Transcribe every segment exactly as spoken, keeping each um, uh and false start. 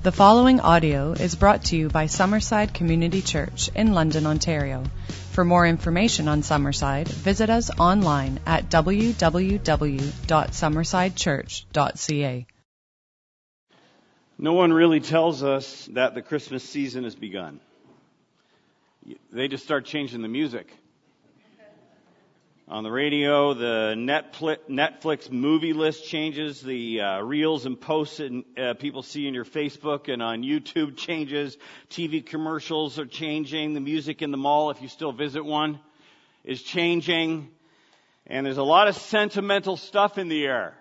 The following audio is brought to you by Summerside Community Church in London, Ontario. For more information on Summerside, visit us online at w w w dot summerside church dot c a. No one really tells us that the Christmas season has begun. They just start changing the music. On the radio, the Netflix movie list changes, the uh, reels and posts and uh, people see in your Facebook and on YouTube changes, T V commercials are changing, the music in the mall, if you still visit one, is changing, and there's a lot of sentimental stuff in the air.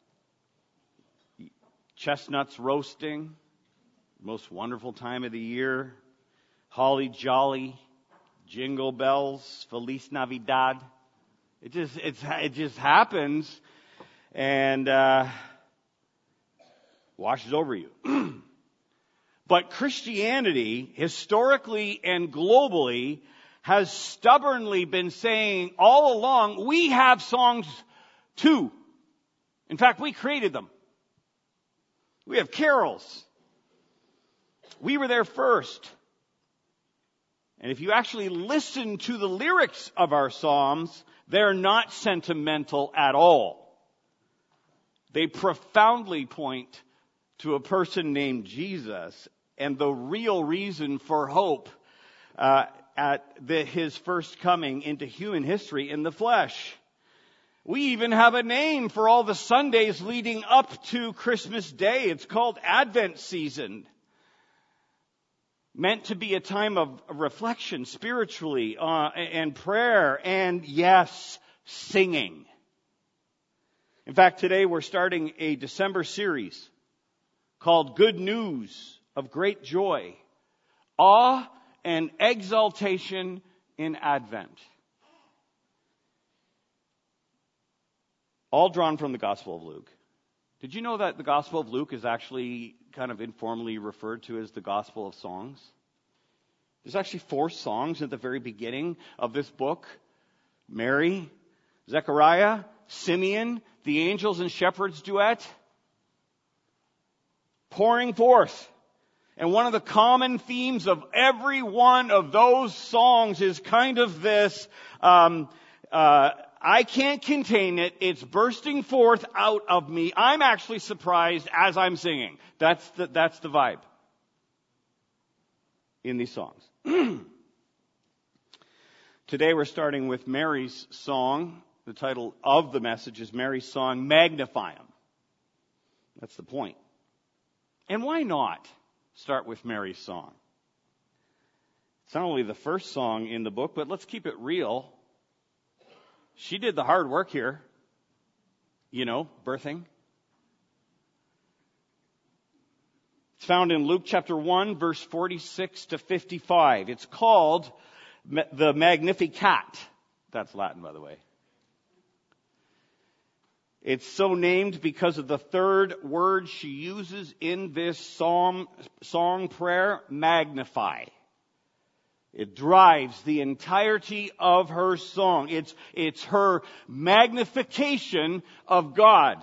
Chestnuts roasting, most wonderful time of the year, holly jolly, jingle bells, Feliz Navidad. It just it's it just happens and uh, washes over you. But Christianity, historically and globally, has stubbornly been saying all along, we have songs too. In fact, we created them. We have carols. We were there first. And if you actually listen to the lyrics of our psalms, they're not sentimental at all. They profoundly point to a person named Jesus and the real reason for hope uh, at the, his first coming into human history in the flesh. We even have a name for all the Sundays leading up to Christmas Day. It's called Advent season. Meant to be a time of reflection spiritually uh, and prayer and, yes, singing. In fact, today we're starting a December series called Good News of Great Joy, Awe and Exaltation in Advent. All drawn from the Gospel of Luke. Did you know that the Gospel of Luke is actually kind of informally referred to as the Gospel of Songs? There's actually four songs at the very beginning of this book. Mary, Zechariah, Simeon, the angels and shepherds duet. Pouring forth. And one of the common themes of every one of those songs is kind of this, um, uh, I can't contain it. It's bursting forth out of me. I'm actually surprised as I'm singing. That's the, that's the vibe in these songs. Today we're starting with Mary's song. The title of the message is Mary's song, Magnify Him. That's the point. And why not start with Mary's song? It's not only the first song in the book, but let's keep it real. She did the hard work here, you know, birthing. It's found in Luke chapter one, verse forty-six to fifty-five. It's called the Magnificat. That's Latin, by the way. It's so named because of the third word she uses in this psalm, song prayer, magnify. It drives the entirety of her song. It's, it's her magnification of God.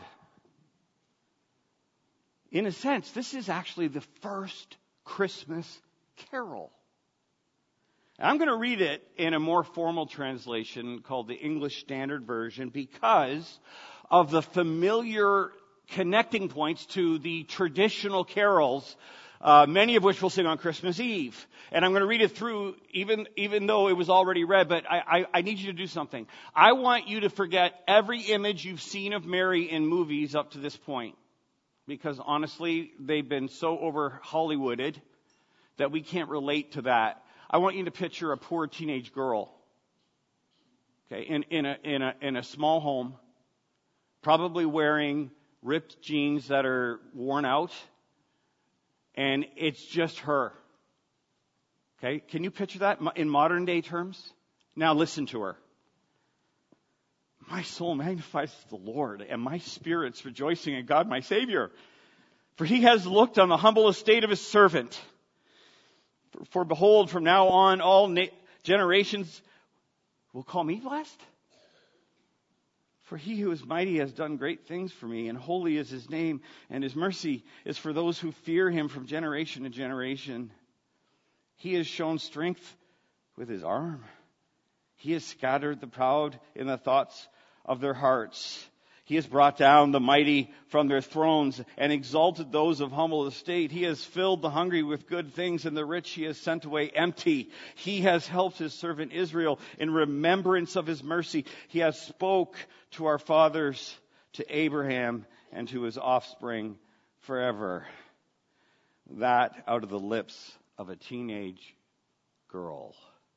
In a sense, this is actually the first Christmas carol. I'm going to read it in a more formal translation called the English Standard Version because of the familiar connecting points to the traditional carols, Uh, many of which we'll sing on Christmas Eve. And I'm going to read it through, even even though it was already read, but I, I, I need you to do something. I want you to forget every image you've seen of Mary in movies up to this point. Because honestly, they've been so over Hollywooded that we can't relate to that. I want you to picture a poor teenage girl, okay, in, in, a, in, a, in a small home, probably wearing ripped jeans that are worn out. And it's just her. Okay? Can you picture that in modern day terms? Now listen to her. My soul magnifies the Lord, and my spirit's rejoicing in God my Savior. For he has looked on the humble estate of his servant. For, for behold, from now on all na- generations will call me blessed. For he who is mighty has done great things for me, and holy is his name, and his mercy is for those who fear him from generation to generation. He has shown strength with his arm. He has scattered the proud in the thoughts of their hearts. He has brought down the mighty from their thrones and exalted those of humble estate. He has filled the hungry with good things, and the rich he has sent away empty. He has helped his servant Israel in remembrance of his mercy. He has spoke to our fathers, to Abraham, and to his offspring forever. That out of the lips of a teenage girl.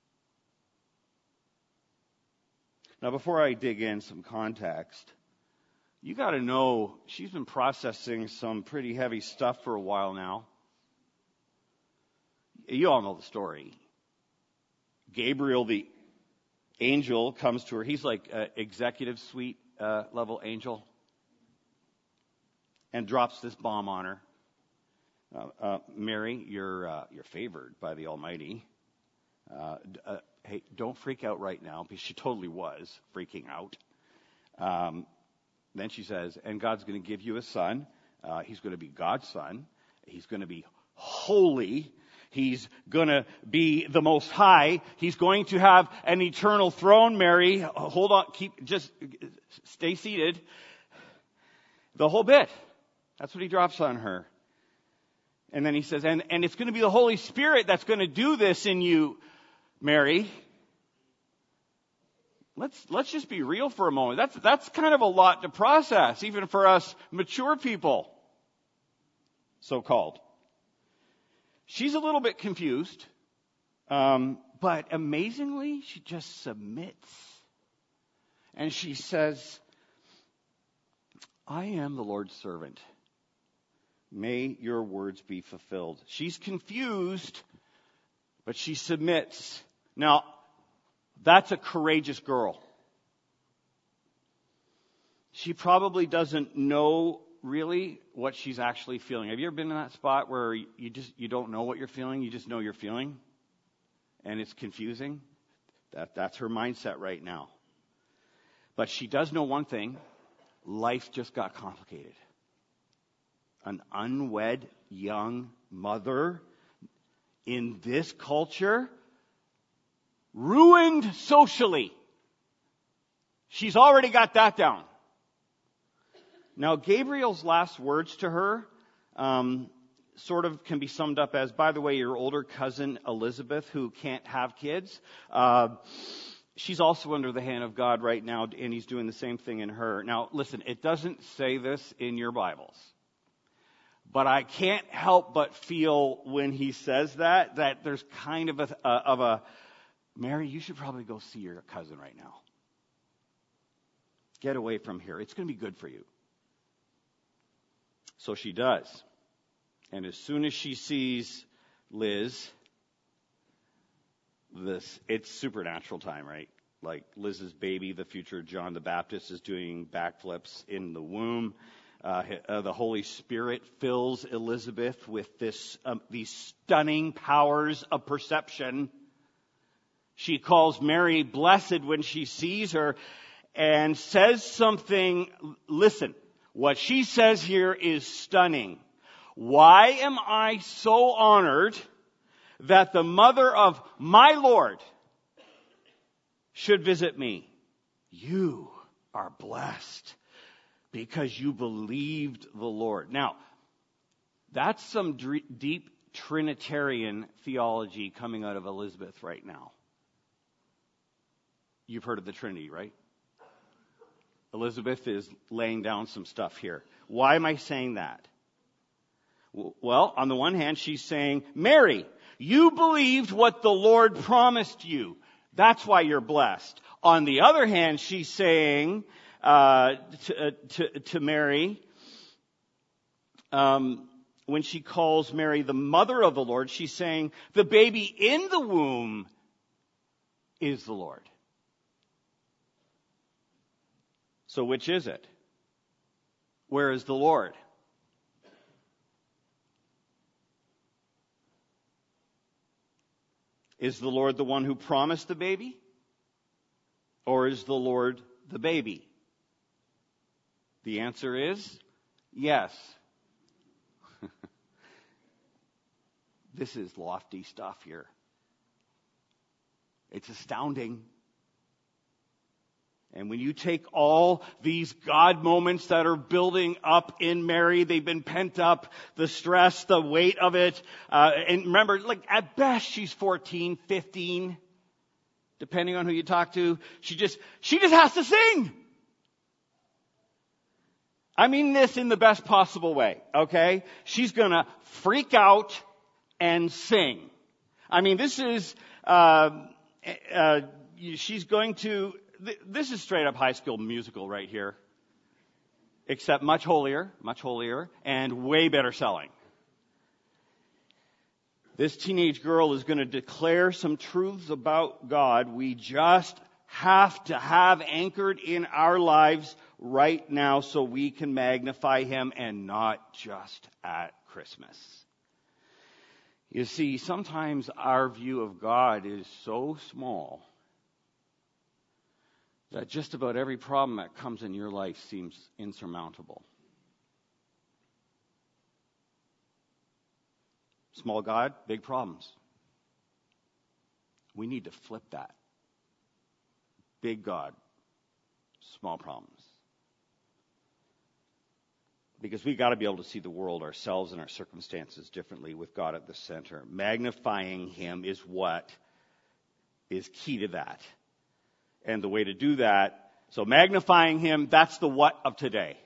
Now, before I dig in some context, you got to know she's been processing some pretty heavy stuff for a while now. You all know the story. Gabriel, the angel, comes to her. He's like an executive suite uh, level angel, and drops this bomb on her. Uh, uh, Mary, you're uh, you're favored by the Almighty. Uh, uh, hey, don't freak out right now, because she totally was freaking out. Um, then she says, and God's going to give you a son. Uh, he's going to be God's son. He's going to be holy. He's going to be the Most High. He's going to have an eternal throne, Mary. Hold on, keep, just stay seated. The whole bit. That's what he drops on her. And then he says, and, and it's going to be the Holy Spirit that's going to do this in you, Mary. Let's let's just be real for a moment. That's that's kind of a lot to process, even for us mature people, so-called. She's a little bit confused, um, but amazingly, she just submits. And she says, I am the Lord's servant. May your words be fulfilled. She's confused, but she submits. Now, that's a courageous girl. She probably doesn't know really what she's actually feeling. Have you ever been in that spot where you just you don't know what you're feeling, you just know you're feeling, and it's confusing? That that's her mindset right now. But she does know one thing: life just got complicated. An unwed young mother in this culture, ruined socially. She's already got that down. Now, Gabriel's last words to her um, sort of can be summed up as, by the way, your older cousin Elizabeth, who can't have kids, uh, she's also under the hand of God right now, and he's doing the same thing in her. Now, listen, it doesn't say this in your Bibles. But I can't help but feel when he says that, that there's kind of a, uh, of a, Mary, you should probably go see your cousin right now. Get away from here. It's going to be good for you. So she does. And as soon as she sees Liz, this it's supernatural time, right? Like Liz's baby, the future John the Baptist, is doing backflips in the womb. Uh, uh, the Holy Spirit fills Elizabeth with this um, these stunning powers of perception. She calls Mary blessed when she sees her and says something. Listen, what she says here is stunning. Why am I so honored that the mother of my Lord should visit me? You are blessed because you believed the Lord. Now, that's some d- deep Trinitarian theology coming out of Elizabeth right now. You've heard of the Trinity, right? Elizabeth is laying down some stuff here. Why am I saying that? Well, on the one hand, she's saying, Mary, you believed what the Lord promised you. That's why you're blessed. On the other hand, she's saying uh, to, uh, to, to Mary, um, when she calls Mary the mother of the Lord, she's saying the baby in the womb is the Lord. So which is it? Where is the Lord? Is the Lord the one who promised the baby? Or is the Lord the baby? The answer is yes. This is lofty stuff here. It's astounding. And when you take all these God moments that are building up in Mary, they've been pent up, the stress, the weight of it. Uh, and remember, like at best she's fourteen, fifteen, depending on who you talk to. She just, she just has to sing. I mean this in the best possible way, okay? She's gonna freak out and sing. I mean, this is, uh, uh, she's going to, th- this is straight up High School Musical right here. Except much holier, much holier, and way better selling. This teenage girl is going to declare some truths about God we just have to have anchored in our lives right now so we can magnify Him, and not just at Christmas. You see, sometimes our view of God is so small that just about every problem that comes in your life seems insurmountable. Small God, big problems. We need to flip that. Big God, small problems. Because we've got to be able to see the world, ourselves, and our circumstances differently with God at the center. Magnifying Him is what is key to that. And the way to do that, so magnifying Him, that's the what of today.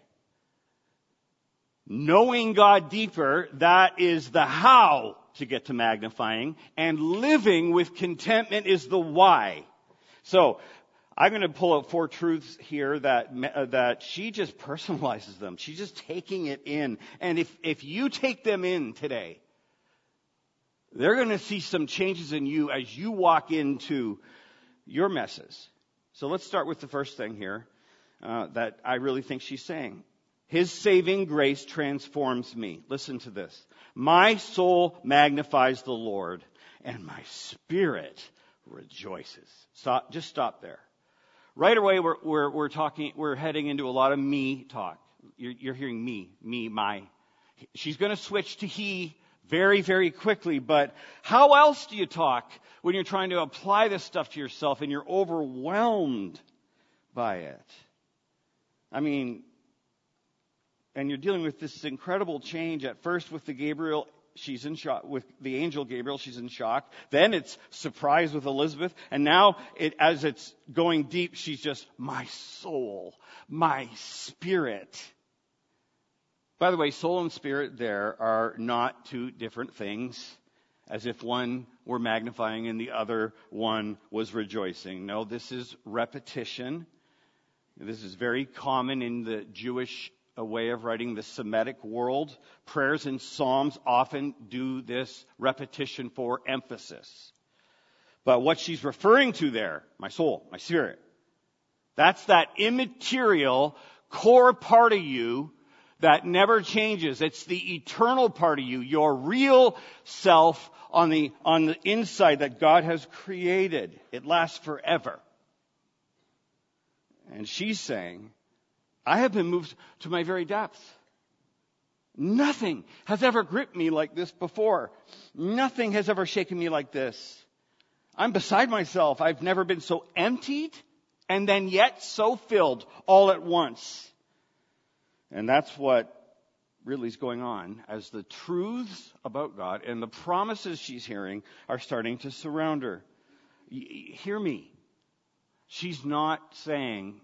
Knowing God deeper, that is the how to get to magnifying. And living with contentment is the why. So, I'm going to pull out four truths here that uh, that she just personalizes them. She's just taking it in. And if, if you take them in today, they're going to see some changes in you as you walk into your messes. So let's start with the first thing here uh, that I really think she's saying. His saving grace transforms me. Listen to this. My soul magnifies the Lord, and my spirit rejoices. Stop, just stop there. Right away, we're, we're, we're talking, we're heading into a lot of me talk. You're, you're hearing me, me, my. She's going to switch to he very, very quickly. But how else do you talk when you're trying to apply this stuff to yourself and you're overwhelmed by it? I mean, and you're dealing with this incredible change at first with the Gabriel. She's in shock with the angel Gabriel. She's in shock. Then it's surprise with Elizabeth. And now it, as it's going deep, she's just, my soul, my spirit. By the way, soul and spirit there are not two different things, as if one were magnifying and the other one was rejoicing. No, this is repetition. This is very common in the Jewish a way of writing, the Semitic world. Prayers and psalms often do this repetition for emphasis. But what she's referring to there, my soul, my spirit, that's that immaterial core part of you that never changes. It's the eternal part of you, your real self on the, on the inside that God has created. It lasts forever. And she's saying, I have been moved to my very depths. Nothing has ever gripped me like this before. Nothing has ever shaken me like this. I'm beside myself. I've never been so emptied and then yet so filled all at once. And that's what really is going on as the truths about God and the promises she's hearing are starting to surround her. Y- hear me. She's not saying,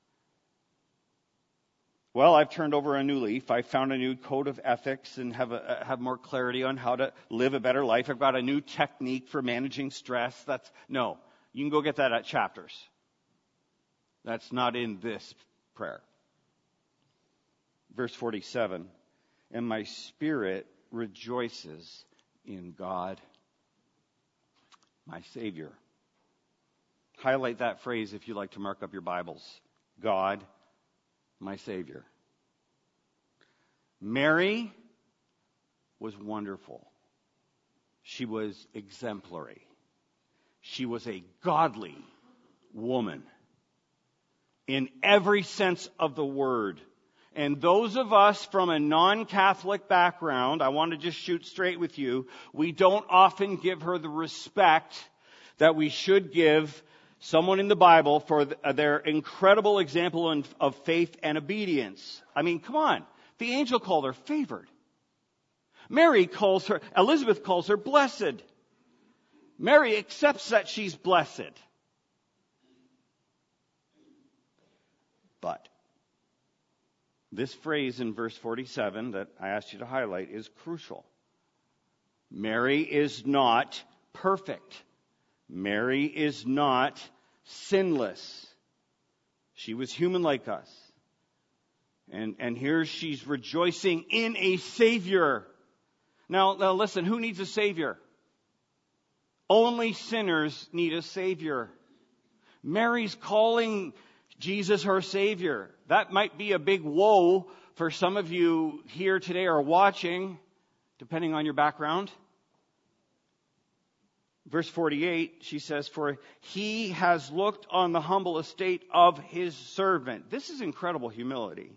well, I've turned over a new leaf. I found a new code of ethics and have a, have more clarity on how to live a better life. I've got a new technique for managing stress. That's no. You can go get that at Chapters. That's not in this prayer. Verse forty-seven. And my spirit rejoices in God, my Savior. Highlight that phrase if you like to mark up your Bibles. God, my Savior. Mary was wonderful. She was exemplary. She was a godly woman in every sense of the word. And those of us from a non-Catholic background, I want to just shoot straight with you, we don't often give her the respect that we should give someone in the Bible for their incredible example of faith and obedience. I mean, come on. The angel called her favored. Mary calls her, Elizabeth calls her blessed. Mary accepts that she's blessed. But this phrase in verse forty-seven that I asked you to highlight is crucial. Mary is not perfect. Mary is not sinless. She was human like us. And, and here she's rejoicing in a Savior. Now, now listen, who needs a Savior? Only sinners need a Savior. Mary's calling Jesus her Savior. That might be a big woe for some of you here today or watching, depending on your background. Verse forty-eight, she says, for he has looked on the humble estate of his servant. This is incredible humility.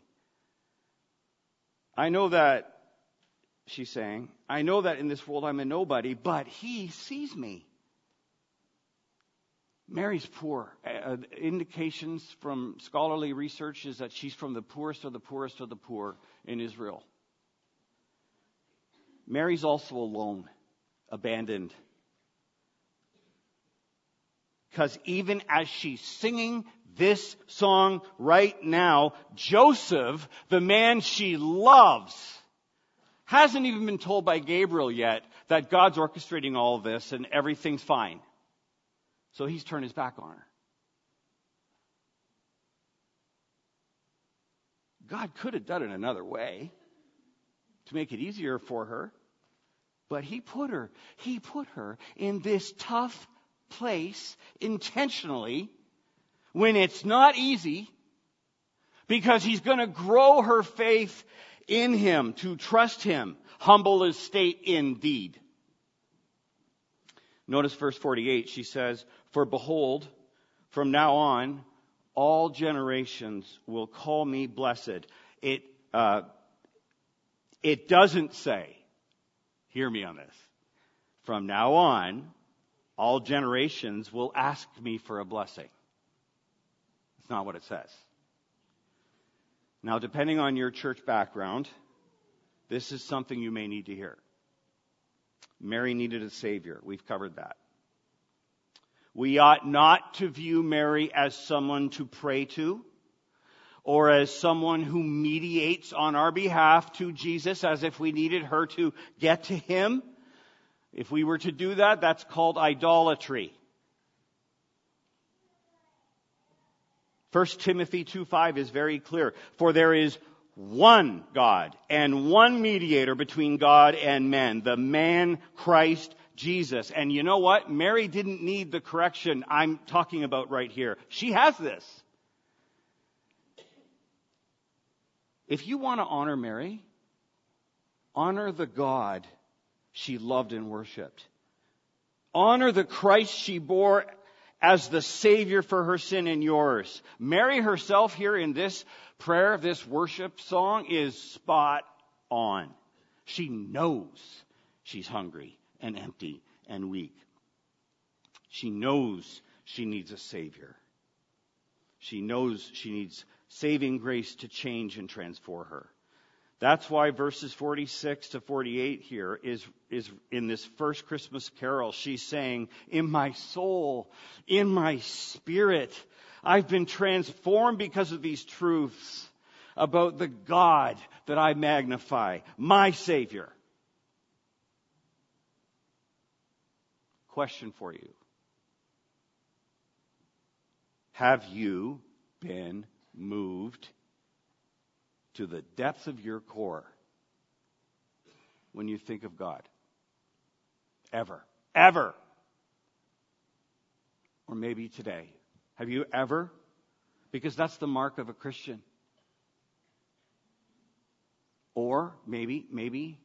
I know that, she's saying, I know that in this world I'm a nobody, but he sees me. Mary's poor. Uh, indications from scholarly research is that she's from the poorest of the poorest of the poor in Israel. Mary's also alone, abandoned. Because even as she's singing this song right now, Joseph, the man she loves, hasn't even been told by Gabriel yet that God's orchestrating all of this and everything's fine. So he's turned his back on her. God could have done it another way to make it easier for her. But he put her, he put her in this tough place intentionally when it's not easy, because he's going to grow her faith in him, to trust him. Humble estate indeed. Notice verse forty-eight, she says, for behold, from now on, all generations will call me blessed. It, uh, it doesn't say, hear me on this, from now on, all generations will ask me for a blessing. That's not what it says. Now, depending on your church background, this is something you may need to hear. Mary needed a Savior. We've covered that. We ought not to view Mary as someone to pray to, or as someone who mediates on our behalf to Jesus, as if we needed her to get to him. If we were to do that, that's called idolatry. First Timothy two five is very clear. For there is one God and one mediator between God and men, the man Christ Jesus. And you know what? Mary didn't need the correction I'm talking about right here. She has this. If you want to honor Mary, honor the God she loved and worshipped. Honor the Christ she bore as the Savior for her sin and yours. Mary herself here in this prayer, this worship song, is spot on. She knows she's hungry and empty and weak. She knows she needs a Savior. She knows she needs saving grace to change and transform her. That's why verses forty-six to forty-eight here is, is in this first Christmas carol. She's saying, in my soul, in my spirit, I've been transformed because of these truths about the God that I magnify, my Savior. Question for you. Have you been moved to the depths of your core when you think of God? Ever. Ever. Or maybe today. Have you ever? Because that's the mark of a Christian. Or maybe, maybe,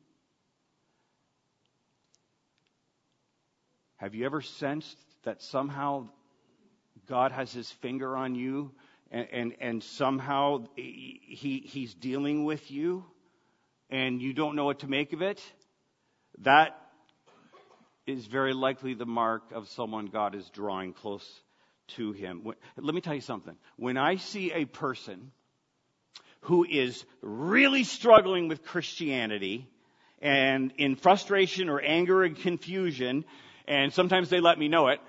have you ever sensed that somehow God has his finger on you and, and, and somehow he, he's dealing with you and you don't know what to make of it, that is very likely the mark of someone God is drawing close to him. Let me tell you something. When I see a person who is really struggling with Christianity and in frustration or anger and confusion, and sometimes they let me know it,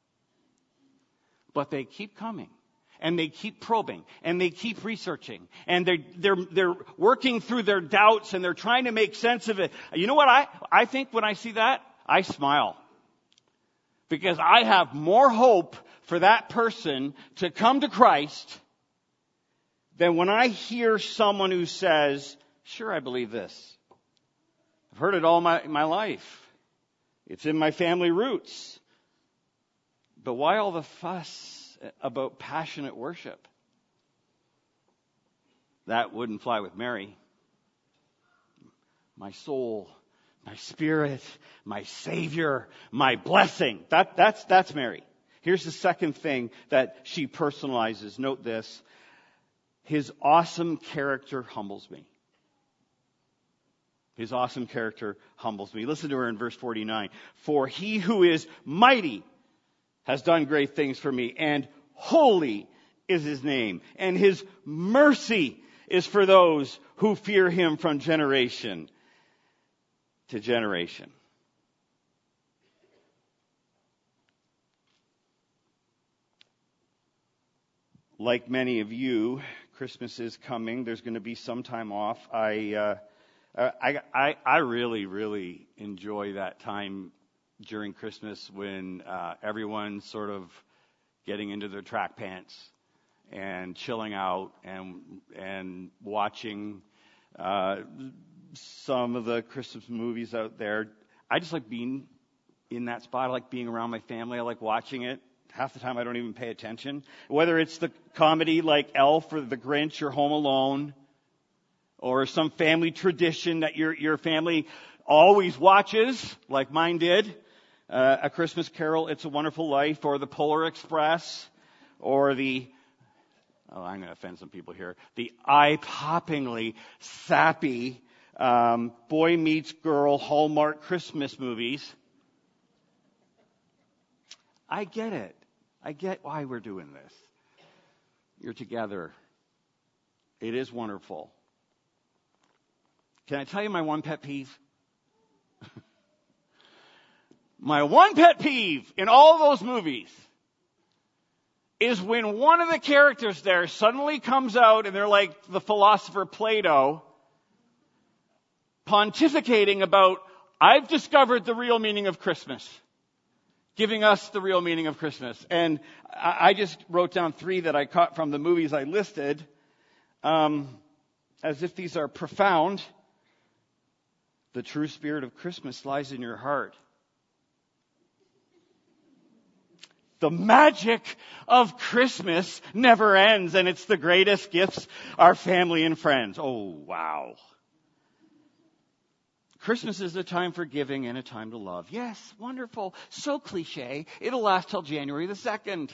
but they keep coming. And they keep probing, and they keep researching, and they're, they're, they're working through their doubts, and they're trying to make sense of it. You know what I, I think when I see that? I smile. Because I have more hope for that person to come to Christ than when I hear someone who says, sure, I believe this. I've heard it all my, my life. It's in my family roots. But why all the fuss about passionate worship? That wouldn't fly with Mary. My soul, my spirit, my Savior, my blessing. That, that's, that's Mary. Here's the second thing that she personalizes. Note this. His awesome character humbles me. His awesome character humbles me. Listen to her in verse forty-nine. For he who is mighty has done great things for me, and holy is his name, and his mercy is for those who fear him from generation to generation. Like many of you, Christmas is coming. There's going to be some time off. I, uh, I, I, I really, really enjoy that time during Christmas when uh, everyone's sort of getting into their track pants and chilling out and and watching uh, some of the Christmas movies out there. I just like being in that spot. I like being around my family. I like watching it. Half the time I don't even pay attention. Whether it's the comedy like Elf or The Grinch or Home Alone, or some family tradition that your your family always watches, like mine did. Uh, A Christmas Carol, It's a Wonderful Life, or The Polar Express, or the, oh, I'm going to offend some people here, the eye-poppingly sappy um, boy meets girl Hallmark Christmas movies. I get it. I get why we're doing this. You're together. It is wonderful. Can I tell you my one pet peeve? My one pet peeve in all those movies is when one of the characters there suddenly comes out and they're like the philosopher Plato, pontificating about, I've discovered the real meaning of Christmas, giving us the real meaning of Christmas. And I just wrote down three that I caught from the movies I listed, um, as if these are profound. The true spirit of Christmas lies in your heart. The magic of Christmas never ends, and it's the greatest gifts our family and friends. Oh, wow. Christmas is a time for giving and a time to love. Yes, wonderful. So cliche. It'll last till January the second.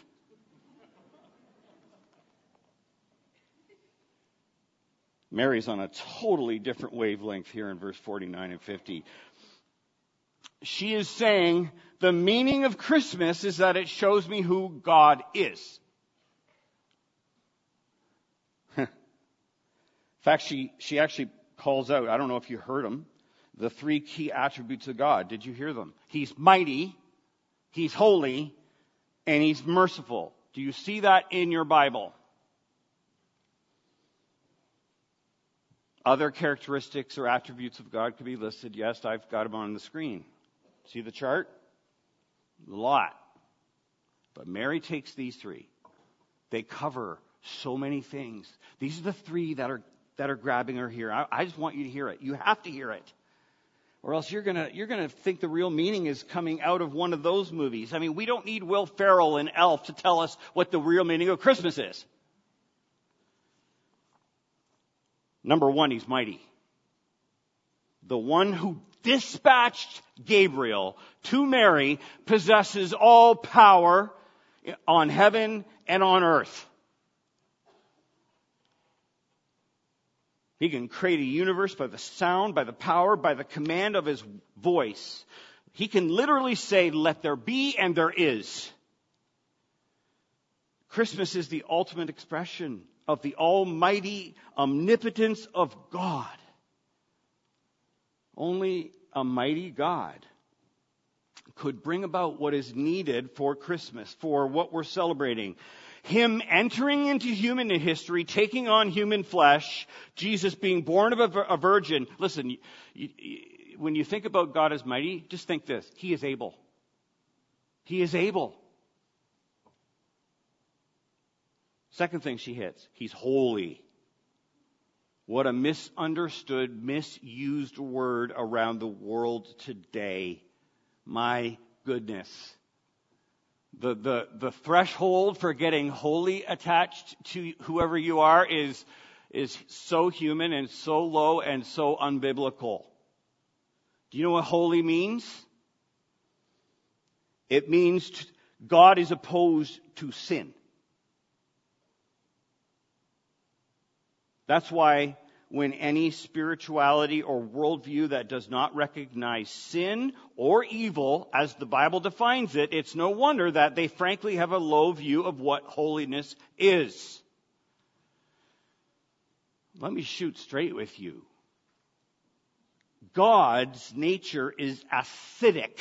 Mary's on a totally different wavelength here in verse forty-nine and fifty. She is saying the meaning of Christmas is that it shows me who God is. In fact, she, she actually calls out, I don't know if you heard them, the three key attributes of God. Did you hear them? He's mighty, He's holy, and He's merciful. Do you see that in your Bible? Other characteristics or attributes of God could be listed. Yes, I've got them on the screen. See the chart? A lot. But Mary takes these three. They cover so many things. These are the three that are that are grabbing her here. I, I just want you to hear it. You have to hear it. Or else you're gonna you're gonna think the real meaning is coming out of one of those movies. I mean, we don't need Will Ferrell and Elf to tell us what the real meaning of Christmas is. Number one, He's mighty. The one who dispatched Gabriel to Mary possesses all power on heaven and on earth. He can create a universe by the sound, by the power, by the command of his voice. He can literally say, let there be, and there is. Christmas is the ultimate expression of the almighty omnipotence of God. Only a mighty God could bring about what is needed for Christmas, for what we're celebrating. Him entering into human history, taking on human flesh, Jesus being born of a, a virgin. Listen, you, you, when you think about God as mighty, just think this. He is able. He is able. Second thing she hits, he's holy. What a misunderstood, misused word around the world today. My goodness. The, the, the threshold for getting holy attached to whoever you are is, is so human and so low and so unbiblical. Do you know what holy means? It means t- God is opposed to sin. That's why when any spirituality or worldview that does not recognize sin or evil as the Bible defines it, it's no wonder that they frankly have a low view of what holiness is. Let me shoot straight with you. God's nature is acidic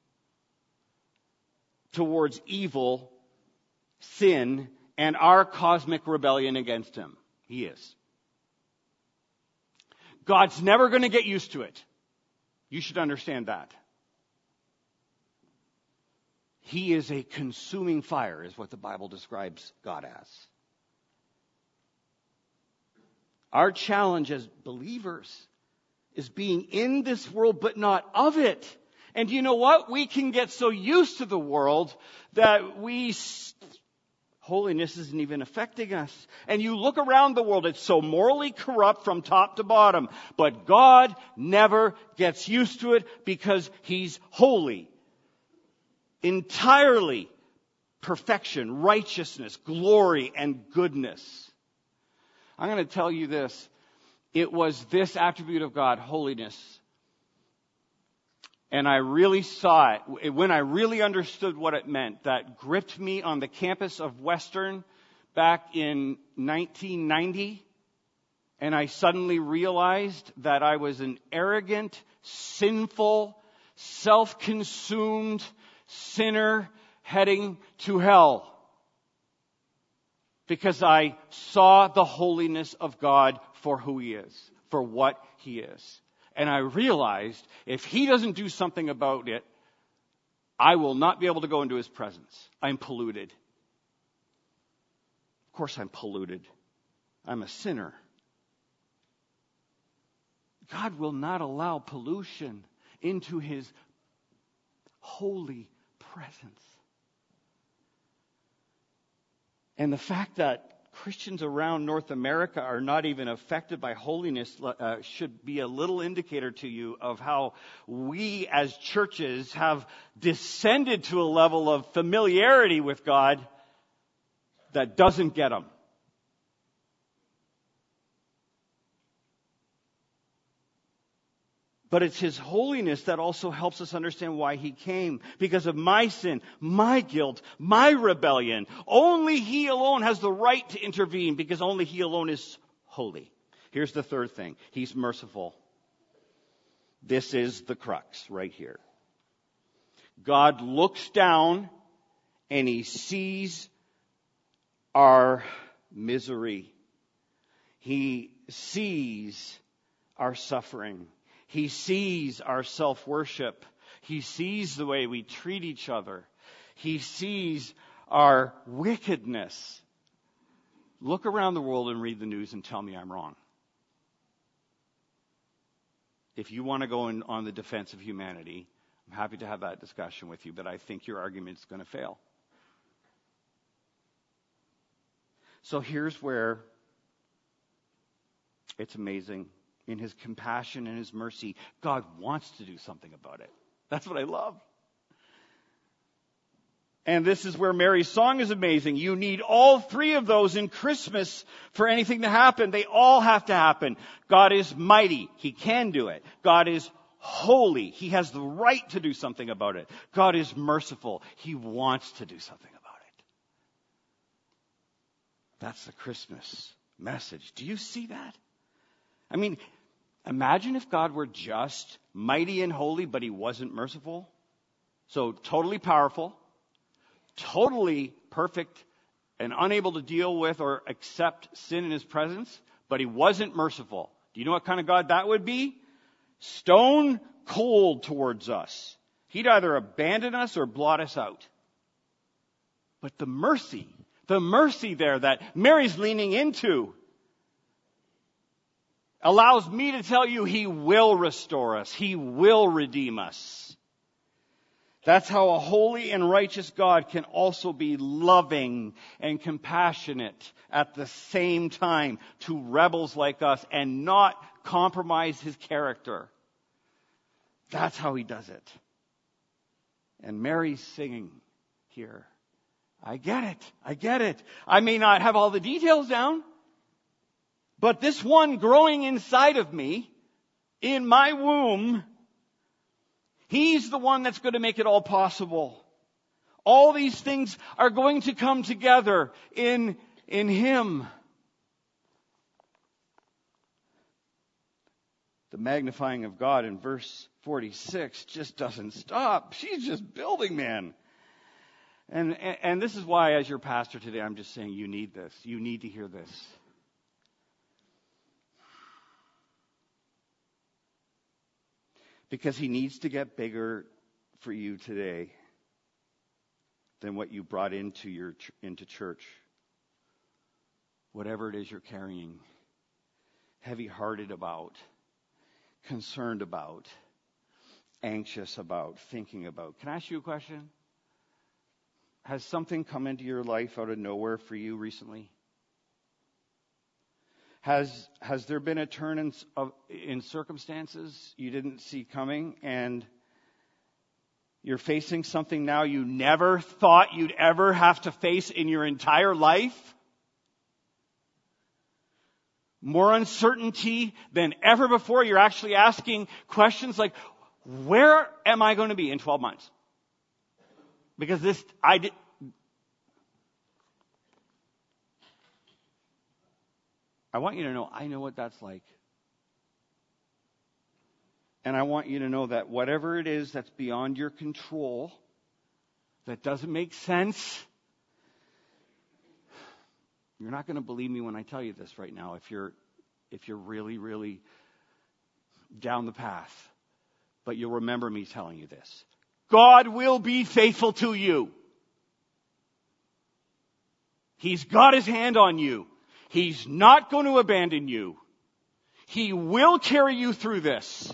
towards evil, sin, and our cosmic rebellion against him. He is. God's never going to get used to it. You should understand that. He is a consuming fire, is what the Bible describes God as. Our challenge as believers is being in this world but not of it. And you know what? We can get so used to the world that we... holiness isn't even affecting us. And you look around the world, it's so morally corrupt from top to bottom. But God never gets used to it because he's holy. Entirely perfection, righteousness, glory, and goodness. I'm going to tell you this. It was this attribute of God, holiness. And I really saw it, when I really understood what it meant, that gripped me on the campus of Western back in nineteen ninety. And I suddenly realized that I was an arrogant, sinful, self-consumed sinner heading to hell. Because I saw the holiness of God for who he is, for what he is. And I realized if he doesn't do something about it, I will not be able to go into his presence. I'm polluted. Of course I'm polluted. I'm a sinner. God will not allow pollution into his holy presence. And the fact that Christians around North America are not even affected by holiness uh, should be a little indicator to you of how we as churches have descended to a level of familiarity with God that doesn't get them. But it's his holiness that also helps us understand why he came. Because of my sin, my guilt, my rebellion. Only he alone has the right to intervene because only he alone is holy. Here's the third thing. He's merciful. This is the crux right here. God looks down and he sees our misery. He sees our suffering. He sees our self-worship. He sees the way we treat each other. He sees our wickedness. Look around the world and read the news and tell me I'm wrong. If you want to go in, on the defense of humanity, I'm happy to have that discussion with you, but I think your argument is going to fail. So here's where it's amazing. In his compassion and his mercy, God wants to do something about it. That's what I love. And this is where Mary's song is amazing. You need all three of those in Christmas for anything to happen. They all have to happen. God is mighty. He can do it. God is holy. He has the right to do something about it. God is merciful. He wants to do something about it. That's the Christmas message. Do you see that? I mean, imagine if God were just mighty and holy, but he wasn't merciful. So totally powerful, totally perfect, and unable to deal with or accept sin in his presence, but he wasn't merciful. Do you know what kind of God that would be? Stone cold towards us. He'd either abandon us or blot us out. But the mercy, the mercy there that Mary's leaning into allows me to tell you he will restore us. He will redeem us. That's how a holy and righteous God can also be loving and compassionate at the same time to rebels like us and not compromise his character. That's how he does it. And Mary's singing here. I get it. I get it. I may not have all the details down, but this one growing inside of me, in my womb, he's the one that's going to make it all possible. All these things are going to come together in, in him. The magnifying of God in verse forty-six just doesn't stop. She's just building, man. And, and, and this is why, as your pastor today, I'm just saying you need this. You need to hear this. Because he needs to get bigger for you today than what you brought into your into church. Whatever it is you're carrying, heavy-hearted about, concerned about, anxious about, thinking about. Can I ask you a question? Has something come into your life out of nowhere for you recently? Has has there been a turn in, of, in circumstances you didn't see coming, and you're facing something now you never thought you'd ever have to face in your entire life? More uncertainty than ever before. You're actually asking questions like, where am I going to be in twelve months? Because this, I did. I want you to know, I know what that's like. And I want you to know that whatever it is that's beyond your control, that doesn't make sense, you're not going to believe me when I tell you this right now if you're if you're really, really down the path. But you'll remember me telling you this. God will be faithful to you. He's got his hand on you. He's not going to abandon you. He will carry you through this.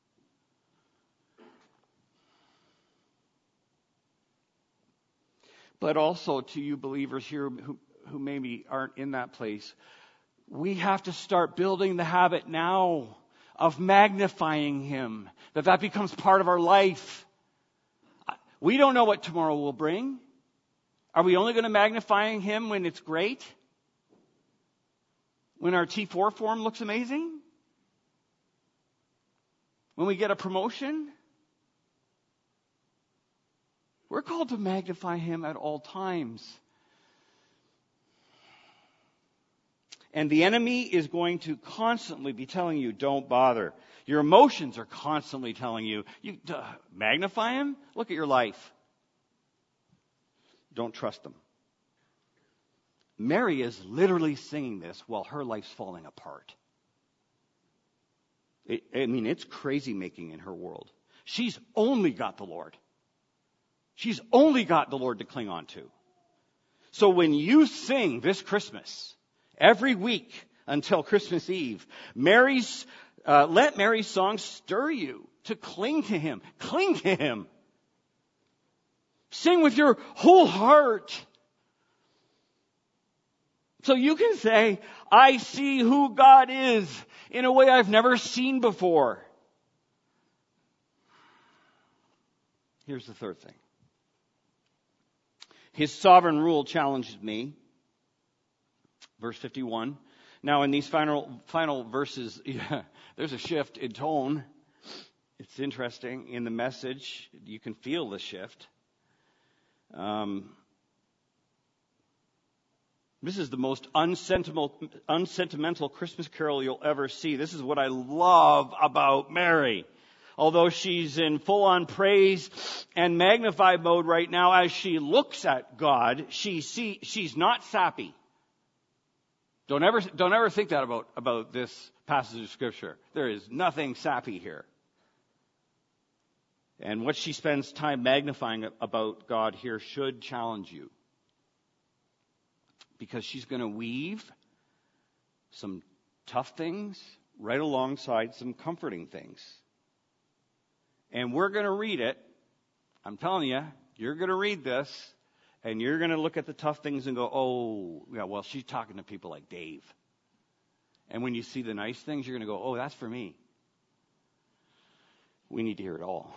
But also to you believers here who, who maybe aren't in that place, we have to start building the habit now of magnifying him, that that becomes part of our life. We don't know what tomorrow will bring. Are we only going to magnify him when it's great? When our T four form looks amazing? When we get a promotion? We're called to magnify him at all times. And the enemy is going to constantly be telling you, don't bother. Your emotions are constantly telling you, you uh, magnify him? Look at your life. Don't trust them. Mary is literally singing this while her life's falling apart. It, I mean, it's crazy making in her world. She's only got the Lord. She's only got the Lord to cling on to. So when you sing this Christmas, every week until Christmas Eve, Mary's, uh, let Mary's song stir you to cling to him. Cling to him. Sing with your whole heart. So you can say, I see who God is in a way I've never seen before. Here's the third thing. His sovereign rule challenges me. Verse fifty-one. Now in these final final verses, yeah, there's a shift in tone. It's interesting. In the message, you can feel the shift. Um, this is the most unsentimental, unsentimental Christmas carol you'll ever see. This is what I love about Mary. Although she's in full-on praise and magnified mode right now, as she looks at God, she see, she's not sappy. Don't ever, don't ever think that about, about this passage of Scripture. There is nothing sappy here. And what she spends time magnifying about God here should challenge you. Because she's going to weave some tough things right alongside some comforting things. And we're going to read it. I'm telling you, you're going to read this, and you're going to look at the tough things and go, oh, yeah, well, she's talking to people like Dave. And when you see the nice things, you're going to go, oh, that's for me. We need to hear it all.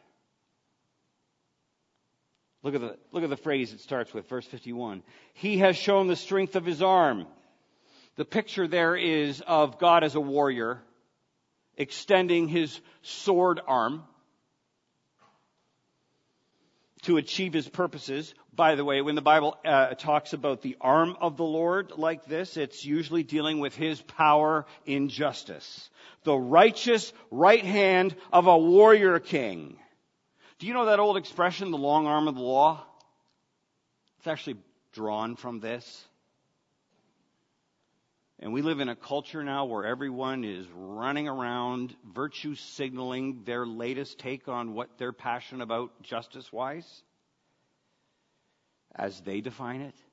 Look at the, look at the phrase it starts with, verse fifty-one. He has shown the strength of his arm. The picture there is of God as a warrior, extending his sword arm to achieve his purposes. By the way, when the Bible uh, talks about the arm of the Lord like this, it's usually dealing with his power in justice. The righteous right hand of a warrior king. Do you know that old expression, the long arm of the law? It's actually drawn from this. And we live in a culture now where everyone is running around virtue signaling their latest take on what they're passionate about justice-wise, as they define it.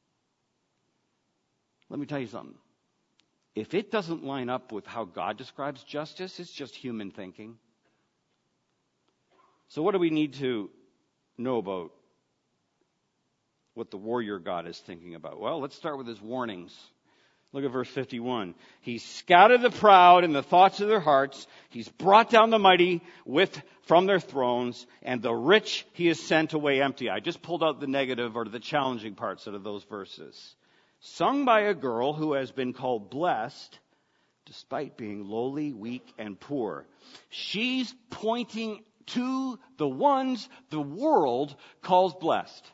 Let me tell you something. If it doesn't line up with how God describes justice, it's just human thinking. So what do we need to know about what the warrior God is thinking about? Well, let's start with his warnings. Look at verse fifty-one. He's scattered the proud in the thoughts of their hearts. He's brought down the mighty with from their thrones, and the rich he has sent away empty. I just pulled out the negative or the challenging parts out of those verses. Sung by a girl who has been called blessed, despite being lowly, weak, and poor. She's pointing to the ones the world calls blessed.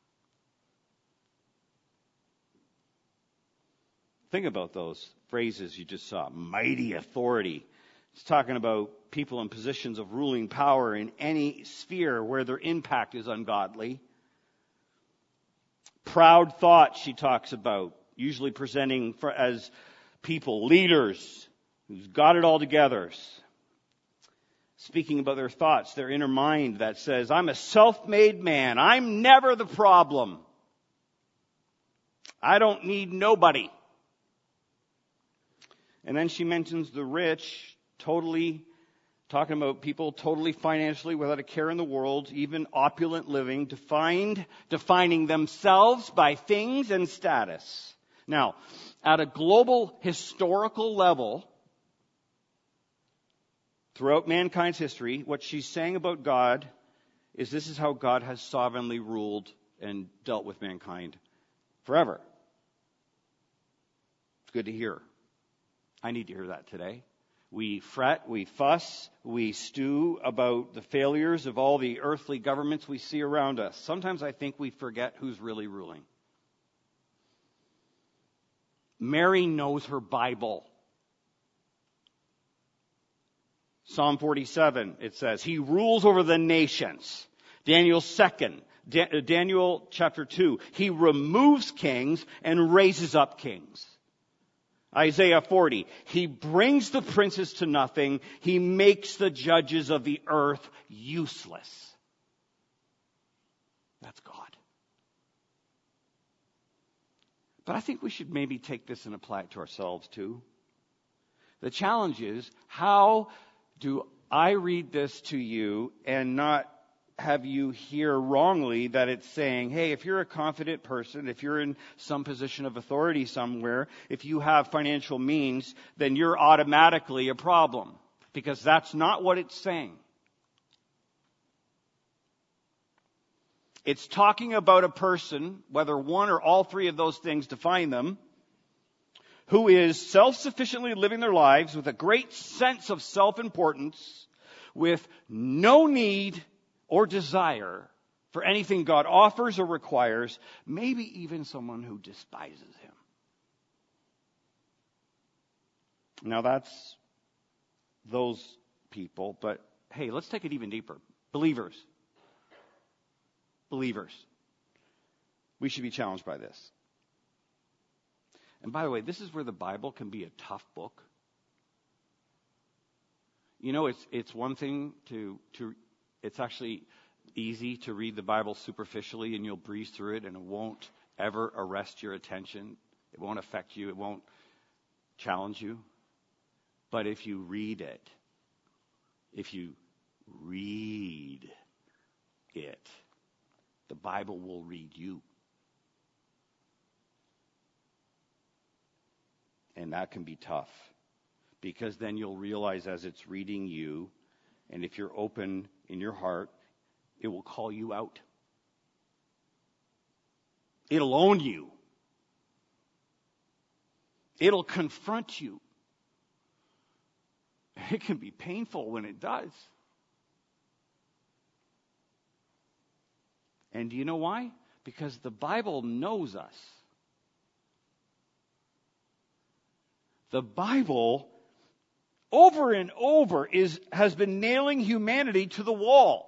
Think about those phrases you just saw. Mighty authority. It's talking about people in positions of ruling power in any sphere where their impact is ungodly. Proud thought she talks about, usually presenting for, as people, leaders, who's got it all together. Speaking about their thoughts, their inner mind that says, I'm a self-made man. I'm never the problem. I don't need nobody. And then she mentions the rich, totally, talking about people totally financially without a care in the world, even opulent living, defined, defining themselves by things and status. Now, at a global historical level, throughout mankind's history, what she's saying about God is this is how God has sovereignly ruled and dealt with mankind forever. It's good to hear. I need to hear that today. We fret, we fuss, we stew about the failures of all the earthly governments we see around us. Sometimes I think we forget who's really ruling. Mary knows her Bible. Psalm forty-seven, it says, He rules over the nations. Daniel second, Da- Daniel chapter two, He removes kings and raises up kings. Isaiah forty, He brings the princes to nothing. He makes the judges of the earth useless. That's God. But I think we should maybe take this and apply it to ourselves too. The challenge is, how do I read this to you and not have you hear wrongly that it's saying, hey, if you're a confident person, if you're in some position of authority somewhere, if you have financial means, then you're automatically a problem. Because that's not what it's saying. It's talking about a person, whether one or all three of those things define them, who is self-sufficiently living their lives with a great sense of self-importance, with no need or desire for anything God offers or requires, maybe even someone who despises him. Now that's those people, but hey, let's take it even deeper. Believers. Believers. We should be challenged by this. And by the way, this is where the Bible can be a tough book. You know, it's it's one thing to to it's actually easy to read the Bible superficially and you'll breeze through it and it won't ever arrest your attention. It won't affect you. It won't challenge you. But if you read it, if you read it, the Bible will read you. And that can be tough, because then you'll realize as it's reading you, and if you're open in your heart, it will call you out. It'll own you. It'll confront you. It can be painful when it does. And do you know why? Because the Bible knows us. The Bible, over and over, is has been nailing humanity to the wall.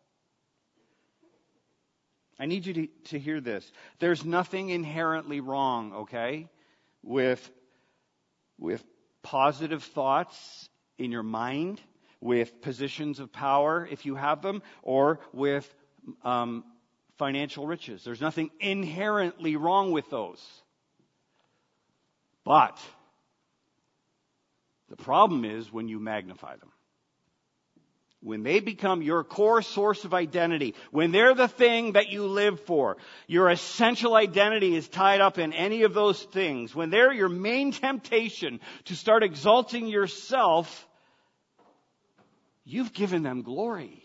I need you to, to hear this. There's nothing inherently wrong, okay, with, with positive thoughts in your mind, with positions of power, if you have them, or with um, financial riches. There's nothing inherently wrong with those. But the problem is when you magnify them. When they become your core source of identity, when they're the thing that you live for, your essential identity is tied up in any of those things, when they're your main temptation to start exalting yourself, you've given them glory.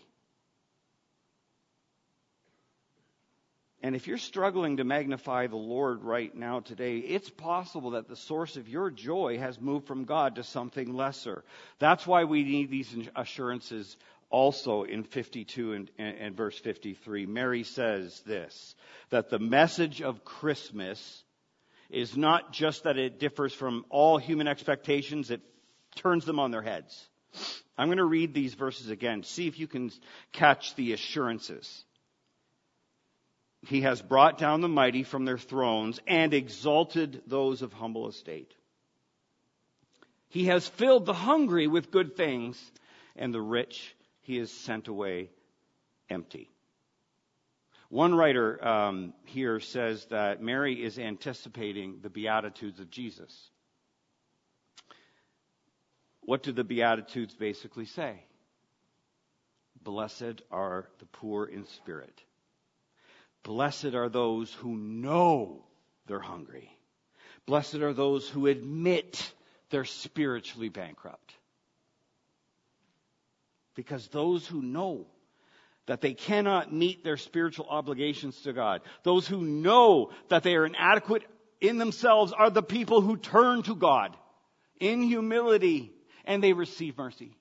And if you're struggling to magnify the Lord right now today, it's possible that the source of your joy has moved from God to something lesser. That's why we need these assurances also in fifty-two and, and, and verse fifty-three. Mary says this, that the message of Christmas is not just that it differs from all human expectations, it turns them on their heads. I'm going to read these verses again. See if you can catch the assurances. He has brought down the mighty from their thrones and exalted those of humble estate. He has filled the hungry with good things, and the rich he has sent away empty. One writer um, here says that Mary is anticipating the Beatitudes of Jesus. What do the Beatitudes basically say? Blessed are the poor in spirit. Blessed are those who know they're hungry. Blessed are those who admit they're spiritually bankrupt. Because those who know that they cannot meet their spiritual obligations to God, those who know that they are inadequate in themselves, are the people who turn to God in humility and they receive mercy.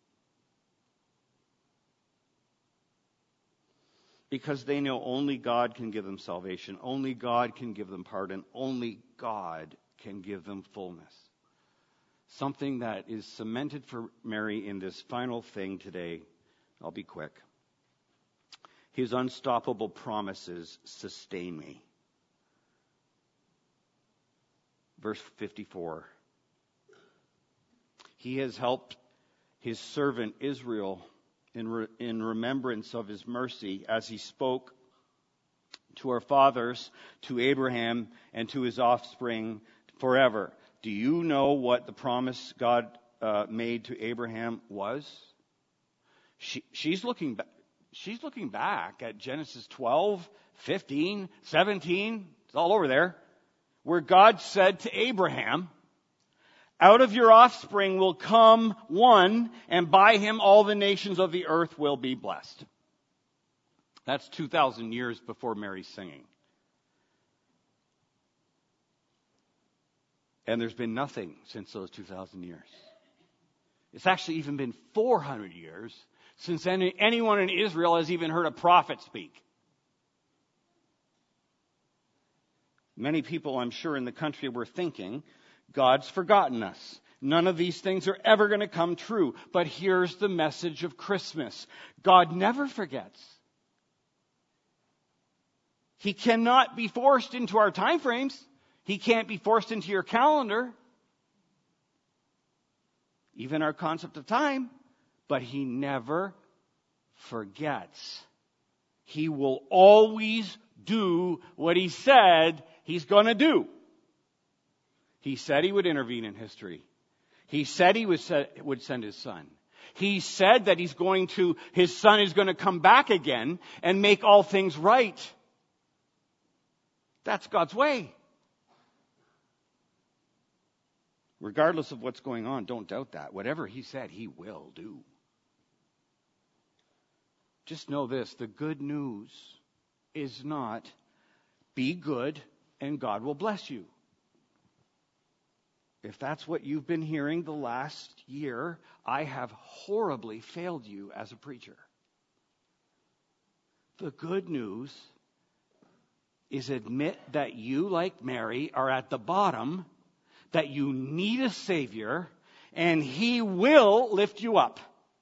Because they know only God can give them salvation. Only God can give them pardon. Only God can give them fullness. Something that is cemented for Mary in this final thing today. I'll be quick. His unstoppable promises sustain me. Verse fifty-four. He has helped his servant Israel In, re, in remembrance of his mercy, as he spoke to our fathers, to Abraham, and to his offspring forever. Do you know what the promise God uh, made to Abraham was? She, she's looking back. She's looking back at Genesis twelve, fifteen, seventeen. It's all over there, where God said to Abraham, out of your offspring will come one, and by him all the nations of the earth will be blessed. That's two thousand years before Mary's singing. And there's been nothing since those two thousand years. It's actually even been four hundred years since any, anyone in Israel has even heard a prophet speak. Many people, I'm sure, in the country were thinking, God's forgotten us. None of these things are ever going to come true. But here's the message of Christmas. God never forgets. He cannot be forced into our time frames. He can't be forced into your calendar. Even our concept of time. But he never forgets. He will always do what he said he's going to do. He said he would intervene in history. He said he would send his son. He said that he's going to, his son is going to come back again and make all things right. That's God's way. Regardless of what's going on, don't doubt that. Whatever he said, he will do. Just know this, the good news is not be good and God will bless you. If that's what you've been hearing the last year, I have horribly failed you as a preacher. The good news is admit that you, like Mary, are at the bottom, that you need a Savior, and He will lift you up.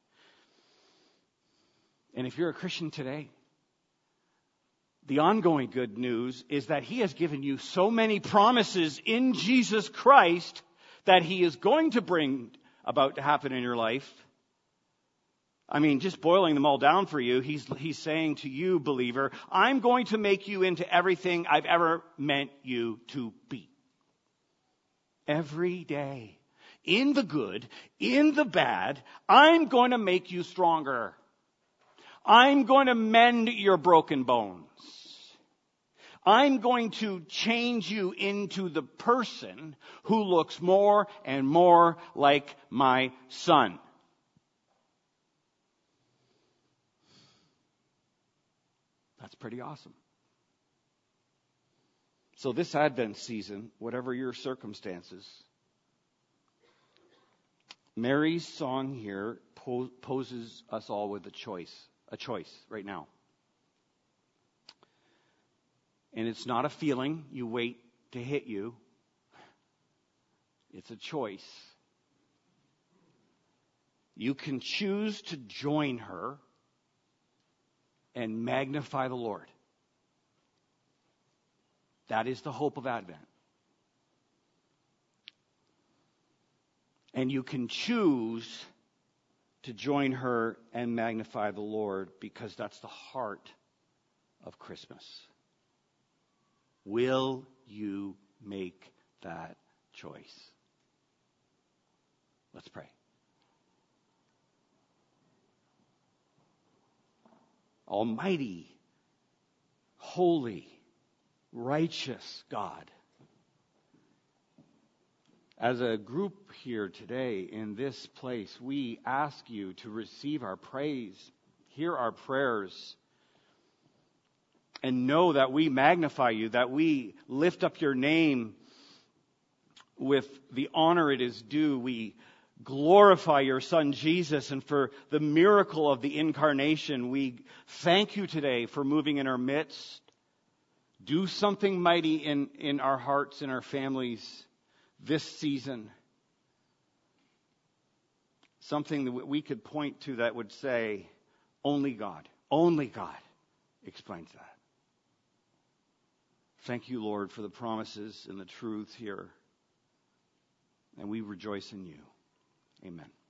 And if you're a Christian today, the ongoing good news is that He has given you so many promises in Jesus Christ that He is going to bring about to happen in your life. I mean, just boiling them all down for you, He's, he's saying to you, believer, I'm going to make you into everything I've ever meant you to be. Every day. In the good, in the bad, I'm going to make you stronger. I'm going to mend your broken bones. I'm going to change you into the person who looks more and more like my Son. That's pretty awesome. So this Advent season, whatever your circumstances, Mary's song here po- poses us all with a choice, a choice right now. And it's not a feeling you wait to hit you. It's a choice. You can choose to join her and magnify the Lord. That is the hope of Advent. And you can choose to join her and magnify the Lord because that's the heart of Christmas. Will you make that choice? Let's pray. Almighty, holy, righteous God. As a group here today in this place, we ask you to receive our praise, hear our prayers, and know that we magnify you, that we lift up your name with the honor it is due. We glorify your Son Jesus, and for the miracle of the incarnation, we thank you today for moving in our midst. Do something mighty in, in our hearts, in our families this season. Something that we could point to that would say, only God, only God explains that. Thank you, Lord, for the promises and the truth here. And we rejoice in you. Amen.